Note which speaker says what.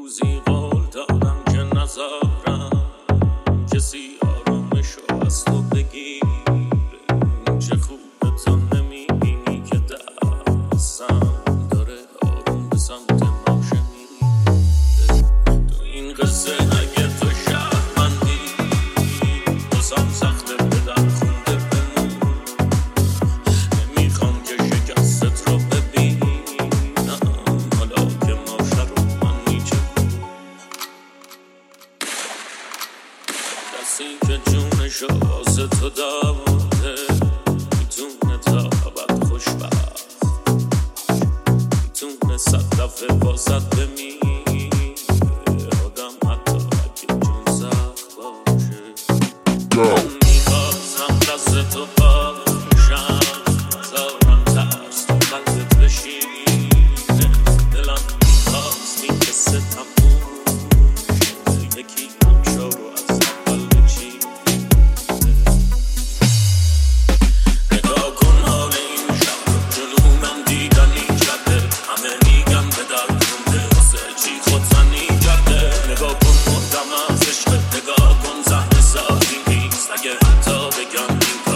Speaker 1: روزی قول دادم که نذارم کسی آرامشو از تو بگیره. چه خوبه تو نمیبینی که دستم داره آروم به سمت ماشه میره. تو این قصه اگه تو شهروندی بازم سخته به در خونده بمون. نمیخوام که شکستت رو ببینم حالا که ماشه رو من میچه. کسی که جونشو واسه تو داده میتونه تا ابد خوشبخت، میتونه 100 دفعه واسط بمیره آدم حتی اگه جون سخت باشه. من میخواستم دست تو باشم نذارم ترس تو قلبت بشینه. دلم میخواست این قصه تموم شه یکی نقشه رو از اول بچینه. نگاه کن حال این شهر رو جنوبم دیدنی کرده. همه میگن به در خونده واسه چی خودزنی کرده. نگاه کن مردم از عشقت، نگاه کن زهر سادی نیست اگه حتی بگم این